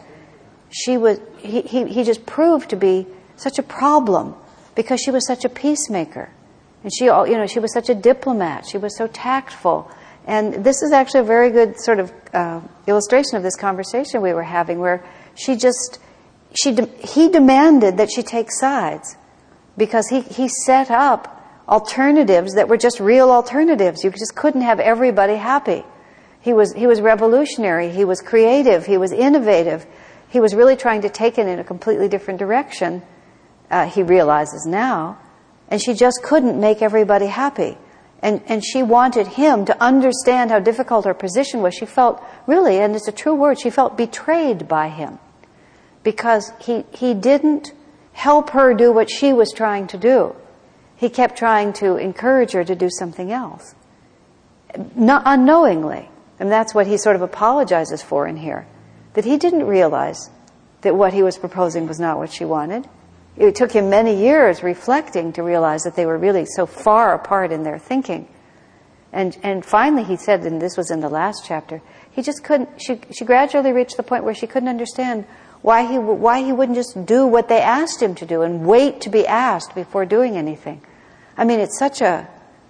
he just proved to be such a problem because she was such a peacemaker. And she was such a diplomat. She was so tactful. And this is actually a very good sort of illustration of this conversation we were having, where he demanded that she take sides because he set up alternatives that were just real alternatives. You just couldn't have everybody happy. He was revolutionary. He was creative. He was innovative. He was really trying to take it in a completely different direction. He realizes now. And she just couldn't make everybody happy. And she wanted him to understand how difficult her position was. She felt really, and it's a true word, she felt betrayed by him. Because he didn't help her do what she was trying to do. He kept trying to encourage her to do something else. Not unknowingly. And that's what he sort of apologizes for in here. That he didn't realize that what he was proposing was not what she wanted. It took him many years reflecting to realize that they were really so far apart in their thinking. And finally he said, and this was in the last chapter, he just couldn't, she gradually reached the point where she couldn't understand why he wouldn't just do what they asked him to do and wait to be asked before doing anything. I mean, it's such a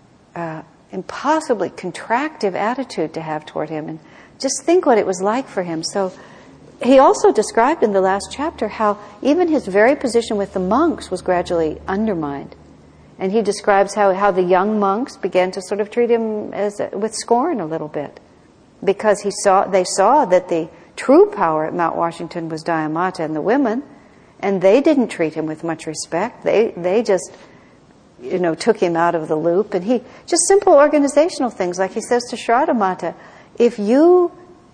impossibly contractive attitude to have toward him. And just think what it was like for him. So he also described in the last chapter how even his very position with the monks was gradually undermined. And he describes how the young monks began to sort of treat him with scorn a little bit. Because they saw that the true power at Mount Washington was Dayamata and the women, and they didn't treat him with much respect. They just, took him out of the loop. And just simple organizational things, like he says to Shraddhamata, if you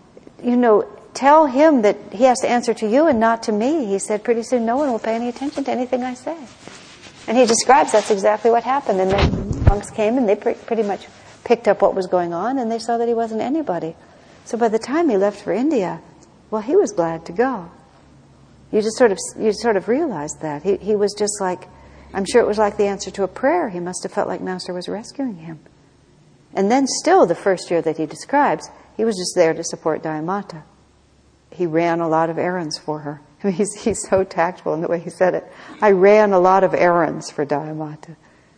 tell him that he has to answer to you and not to me, he said, pretty soon no one will pay any attention to anything I say. And he describes that's exactly what happened. And then monks came and they pretty much picked up what was going on, and they saw that he wasn't anybody. So by the time he left for India, well, he was glad to go. You sort of realized that. He was just like, I'm sure it was like the answer to a prayer. He must have felt like Master was rescuing him. And then still, the first year that he describes, he was just there to support Dayamata. He ran a lot of errands for her. I mean, he's so tactful in the way he said it. I ran a lot of errands for Dayamata.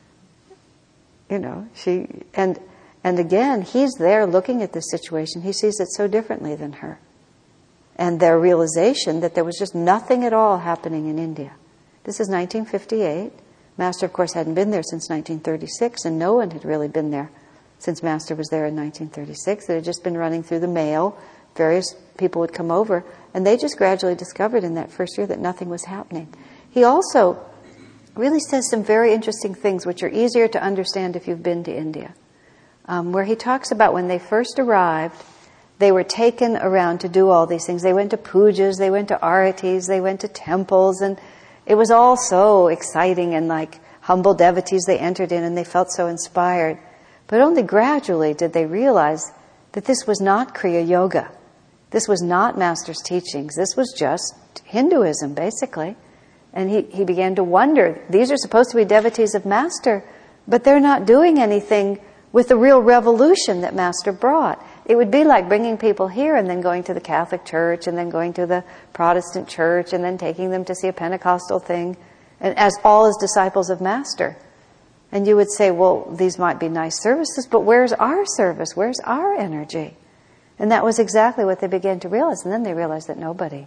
And again, he's there looking at this situation. He sees it so differently than her. And their realization that there was just nothing at all happening in India. This is 1958. Master, of course, hadn't been there since 1936, and no one had really been there since Master was there in 1936. It had just been running through the mail. Various people would come over, and they just gradually discovered in that first year that nothing was happening. He also really says some very interesting things which are easier to understand if you've been to India, where he talks about when they first arrived, they were taken around to do all these things. They went to pujas, they went to aratis, they went to temples, and it was all so exciting, and like humble devotees they entered in, and they felt so inspired. But only gradually did they realize that this was not Kriya Yoga. This was not Master's teachings. This was just Hinduism, basically. And he began to wonder, these are supposed to be devotees of Master, but they're not doing anything with the real revolution that Master brought. It would be like bringing people here and then going to the Catholic Church and then going to the Protestant Church and then taking them to see a Pentecostal thing, and as all as disciples of Master. And you would say, well, these might be nice services, but where's our service? Where's our energy? And that was exactly what they began to realize. And then they realized that nobody,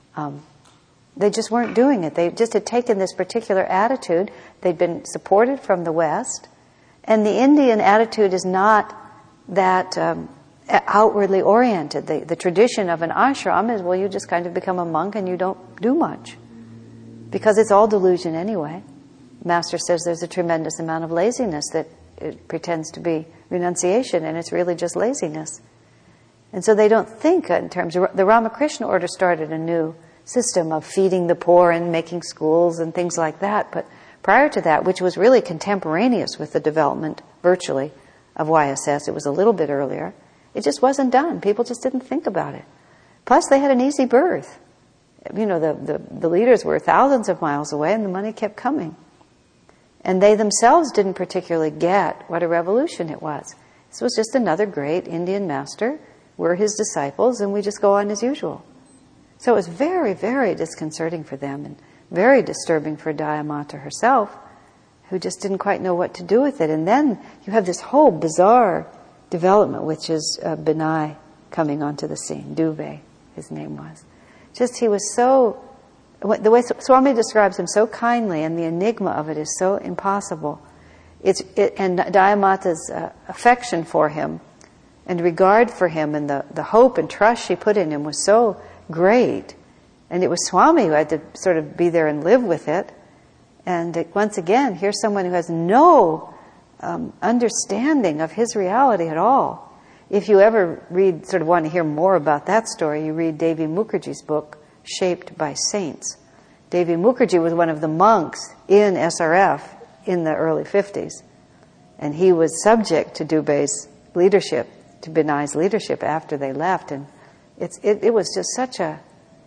they just weren't doing it. They just had taken this particular attitude. They'd been supported from the West. And the Indian attitude is not that outwardly oriented. The tradition of an ashram is, well, you just kind of become a monk and you don't do much. Because it's all delusion anyway. Master says there's a tremendous amount of laziness that it pretends to be renunciation, and it's really just laziness. And so they don't think in terms of... The Ramakrishna order started a new system of feeding the poor and making schools and things like that. But prior to that, which was really contemporaneous with the development, virtually, of YSS, it was a little bit earlier, it just wasn't done. People just didn't think about it. Plus, they had an easy birth. You know, the leaders were thousands of miles away, and the money kept coming. And they themselves didn't particularly get what a revolution it was. This was just another great Indian master. We're his disciples, and we just go on as usual. So it was very, very disconcerting for them, and very disturbing for Dayamata herself, who just didn't quite know what to do with it. And then you have this whole bizarre development, which is Binay coming onto the scene. Dubey, his name was. Just he was so... The way Swami describes him so kindly, and the enigma of it is so impossible. And Dayamata's affection for him and regard for him and the hope and trust she put in him was so great. And it was Swami who had to sort of be there and live with it. And once again, here's someone who has no understanding of his reality at all. If you ever sort of want to hear more about that story, you read Devi Mukherjee's book, Shaped by Saints. Devi Mukherjee was one of the monks in SRF in the early 50s. And he was subject to Dubey's leadership, to Binay's leadership after they left. And it was just such a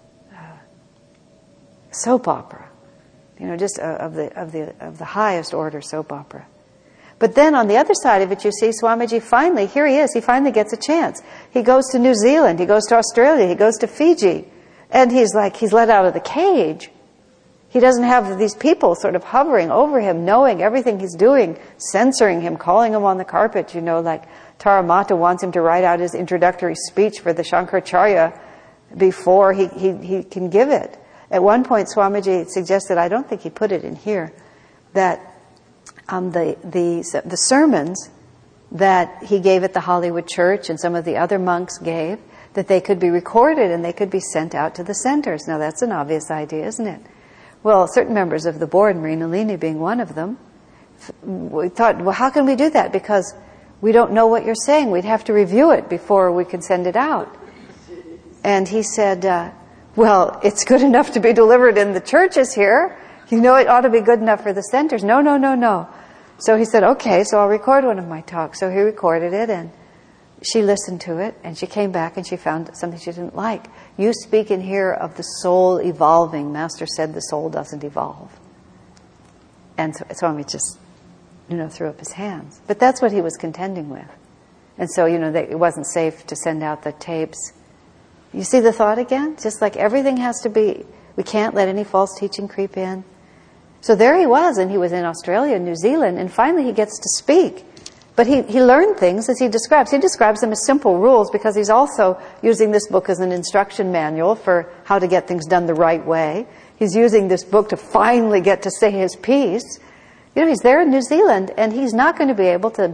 soap opera, you know, just of the highest order soap opera. But then on the other side of it, you see Swamiji finally, here he is, he finally gets a chance. He goes to New Zealand, he goes to Australia, he goes to Fiji. And he's let out of the cage. He doesn't have these people sort of hovering over him, knowing everything he's doing, censoring him, calling him on the carpet. You know, like Taramata wants him to write out his introductory speech for the Shankaracharya before he can give it. At one point, Swamiji suggested, I don't think he put it in here, that the sermons that he gave at the Hollywood Church and some of the other monks gave, that they could be recorded and they could be sent out to the centers. Now that's an obvious idea, isn't it? Well, certain members of the board, Marinalini being one of them, we thought, well, how can we do that? Because we don't know what you're saying. We'd have to review it before we could send it out. And he said, well, it's good enough to be delivered in the churches here. You know, it ought to be good enough for the centers. No. So he said, okay, so I'll record one of my talks. So he recorded it, and she listened to it, and she came back and she found something she didn't like. You speak in here of the soul evolving. Master said the soul doesn't evolve. And so Swami just, threw up his hands. But that's what he was contending with. And so, it wasn't safe to send out the tapes. You see the thought again? Just like everything has to be, we can't let any false teaching creep in. So there he was, and he was in Australia and New Zealand, and finally he gets to speak. But he learned things as he describes. He describes them as simple rules because he's also using this book as an instruction manual for how to get things done the right way. He's using this book to finally get to say his piece. He's there in New Zealand, and he's not going to be able to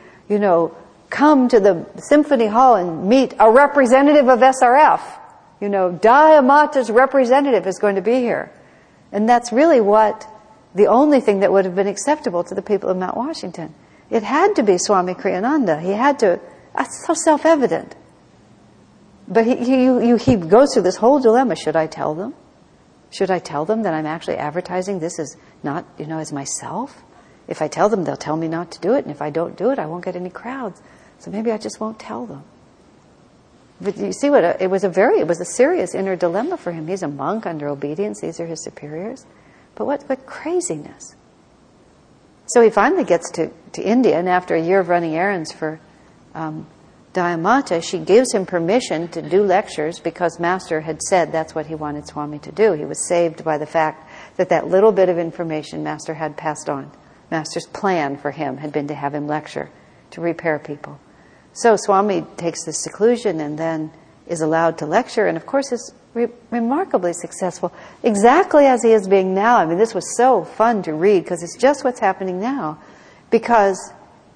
come to the Symphony Hall and meet a representative of SRF. Dayamata's representative is going to be here. And that's really the only thing that would have been acceptable to the people of Mount Washington. It had to be Swami Kriyananda. That's so self-evident. But he goes through this whole dilemma. Should I tell them? Should I tell them that I'm actually advertising this as not, as myself? If I tell them, they'll tell me not to do it. And if I don't do it, I won't get any crowds. So maybe I just won't tell them. But you see it was a serious inner dilemma for him. He's a monk under obedience. These are his superiors. But what craziness. So he finally gets to India, and after a year of running errands for Dayamata, she gives him permission to do lectures because Master had said that's what he wanted Swami to do. He was saved by the fact that little bit of information Master had passed on. Master's plan for him had been to have him lecture, to repair people. So Swami takes this seclusion and then is allowed to lecture, and of course is remarkably successful, exactly as he is being now. I mean, this was so fun to read because it's just what's happening now. Because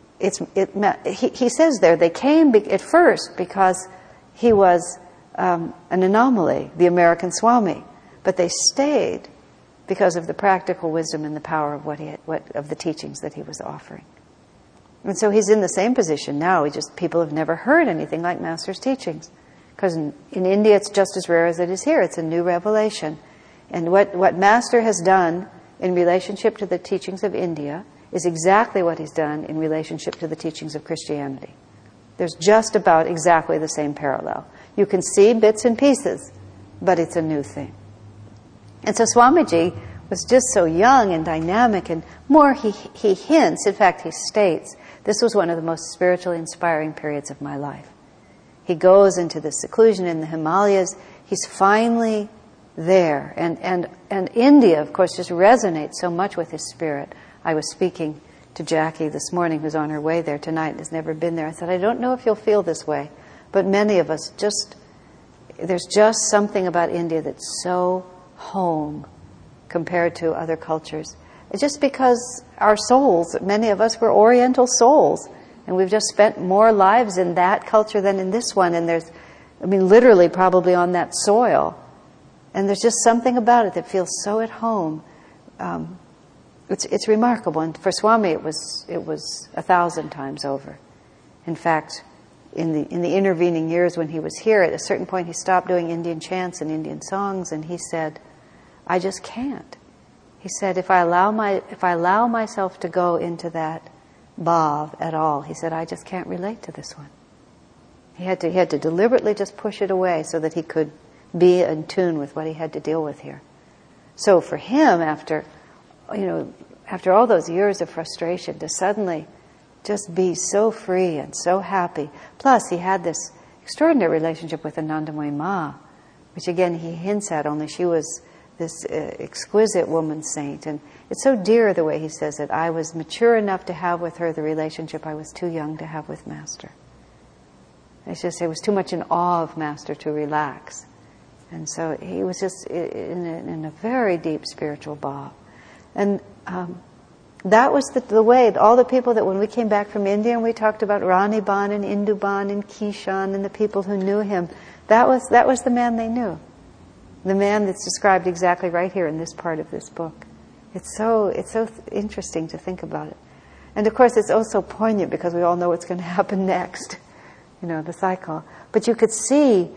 he says there, they came at first because he was an anomaly, the American Swami, but they stayed because of the practical wisdom and the power of of the teachings that he was offering. And so he's in the same position now. People have never heard anything like Master's teachings. Because in India it's just as rare as it is here. It's a new revelation. And what Master has done in relationship to the teachings of India is exactly what he's done in relationship to the teachings of Christianity. There's just about exactly the same parallel. You can see bits and pieces, but it's a new thing. And so Swamiji was just so young and dynamic, and more he hints, in fact he states, this was one of the most spiritually inspiring periods of my life. He goes into the seclusion in the Himalayas. He's finally there. And India, of course, just resonates so much with his spirit. I was speaking to Jackie this morning, who's on her way there tonight and has never been there. I said, I don't know if you'll feel this way, but many of us there's just something about India that's so home compared to other cultures. It's just because our souls, many of us were Oriental souls, and we've just spent more lives in that culture than in this one. And literally probably on that soil. And there's just something about it that feels so at home. It's remarkable. And for Swami, it was 1,000 times over. In fact, in the intervening years when he was here, at a certain point he stopped doing Indian chants and Indian songs, and he said, I just can't. He said, if I allow myself to go into that bhav at all, he said, I just can't relate to this one. He had to deliberately just push it away so that he could be in tune with what he had to deal with here. So for him, after all those years of frustration, to suddenly just be so free and so happy. Plus, he had this extraordinary relationship with Anandamayi Ma, which again he hints at, only she was this exquisite woman saint. And it's so dear the way he says it. I was mature enough to have with her the relationship I was too young to have with Master. It's just, it was too much in awe of Master to relax. And so he was just in a very deep spiritual bhav. And that was the way, all the people that when we came back from India and we talked about Rani Ban and Indu Ban and Kishan and the people who knew him, that was the man they knew. The man that's described exactly right here in this part of this book. It's so interesting to think about it. And of course it's also poignant because we all know what's going to happen next. The cycle. But you could see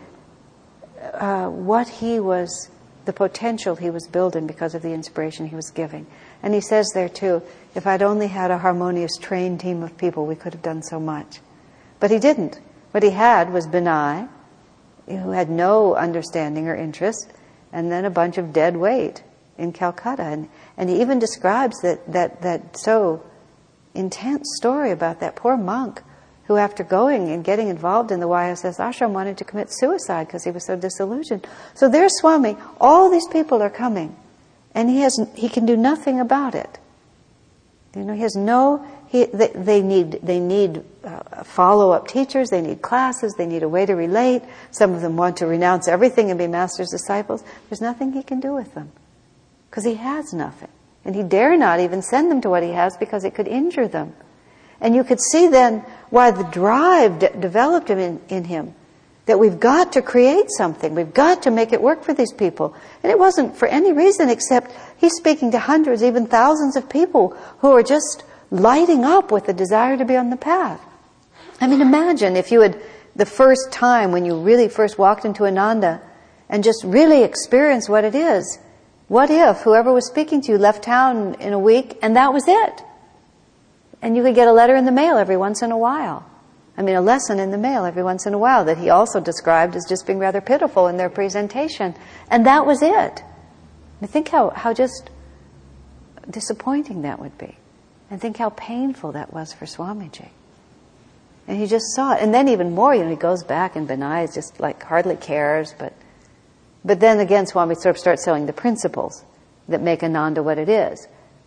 the potential he was building because of the inspiration he was giving. And he says there too, if I'd only had a harmonious trained team of people, we could have done so much. But he didn't. What he had was Binay, who had no understanding or interest, and then a bunch of dead weight in Calcutta. And he even describes that so intense story about that poor monk who, after going and getting involved in the YSS ashram, wanted to commit suicide because he was so disillusioned. So there's Swami. All these people are coming, and he can do nothing about it. He has no. They need follow-up teachers. They need classes. They need a way to relate. Some of them want to renounce everything and be Master's disciples. There's nothing he can do with them because he has nothing, and he dare not even send them to what he has because it could injure them. And you could see then why the drive developed in him, that we've got to create something. We've got to make it work for these people. And it wasn't for any reason except he's speaking to hundreds, even thousands of people who are just lighting up with the desire to be on the path. I mean, imagine if you had, the first time when you really first walked into Ananda and just really experienced what it is. What if whoever was speaking to you left town in a week and that was it? And you could get a letter in the mail every once in a while. A lesson in the mail every once in a while that he also described as just being rather pitiful in their presentation. And that was it. I think how just disappointing that would be. And think how painful that was for Swamiji. And he just saw it. And then even more, he goes back and Binay is just like hardly cares. But then again, Swami sort of starts selling the principles that make Ananda what it is.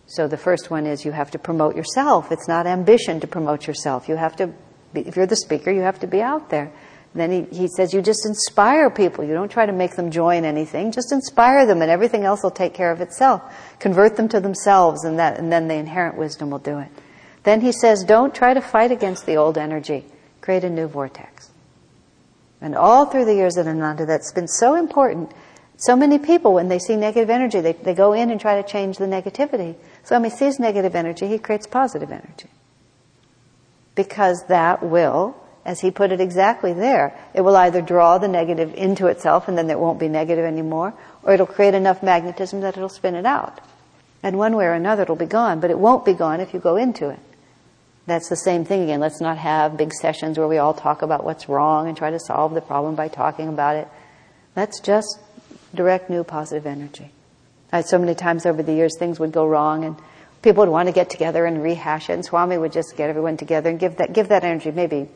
So the first one is you have to promote yourself. It's not ambition to promote yourself. You have to be, if you're the speaker, you have to be out there. Then he says you just inspire people. You don't try to make them join anything. Just inspire them and everything else will take care of itself. Convert them to themselves and then the inherent wisdom will do it. Then he says don't try to fight against the old energy. Create a new vortex. And all through the years of Ananda, that's been so important. So many people, when they see negative energy, they go in and try to change the negativity. So when he sees negative energy, he creates positive energy. Because that will, as he put it exactly there, it will either draw the negative into itself and then it won't be negative anymore, or it'll create enough magnetism that it'll spin it out. And one way or another it'll be gone, but it won't be gone if you go into it. That's the same thing again. Let's not have big sessions where we all talk about what's wrong and try to solve the problem by talking about it. Let's just direct new positive energy. So many times over the years things would go wrong and people would want to get together and rehash it, and Swami would just get everyone together and give that energy maybe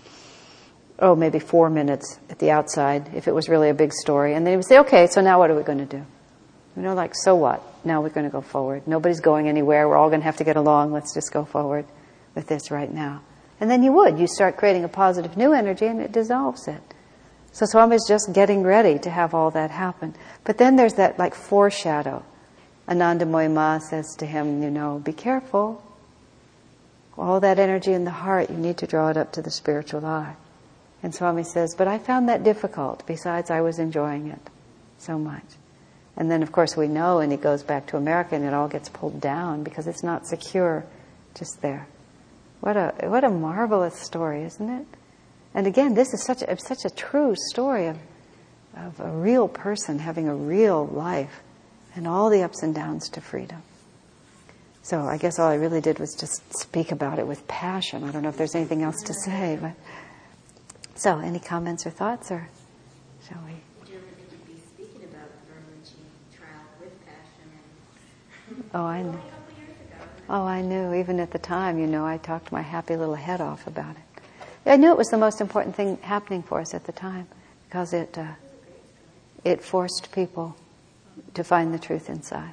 4 minutes at the outside if it was really a big story. And then he would say, okay, so now what are we going to do? So what? Now we're going to go forward. Nobody's going anywhere. We're all going to have to get along. Let's just go forward with this right now. And then you start creating a positive new energy and it dissolves it. So Swami's just getting ready to have all that happen. But then there's that foreshadow. Anandamoyi Ma says to him, be careful. All that energy in the heart, you need to draw it up to the spiritual eye. And Swami says, but I found that difficult. Besides, I was enjoying it so much. And then, of course, we know, and he goes back to America, and it all gets pulled down because it's not secure just there. What a marvelous story, isn't it? And again, this is such a true story of a real person having a real life and all the ups and downs to freedom. So I guess all I really did was just speak about it with passion. I don't know if there's anything else to say. But so, any comments or thoughts, or shall we? Would you ever think you'd be speaking about the Mirumchi trial with passion? Oh, I knew. Oh, I knew. Even at the time, I talked my happy little head off about it. I knew it was the most important thing happening for us at the time because it forced people to find the truth inside.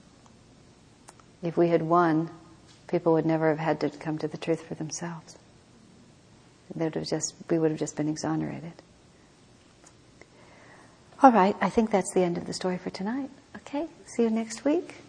If we had won, people would never have had to come to the truth for themselves. We would have just been exonerated. All right, I think that's the end of the story for tonight. Okay, see you next week.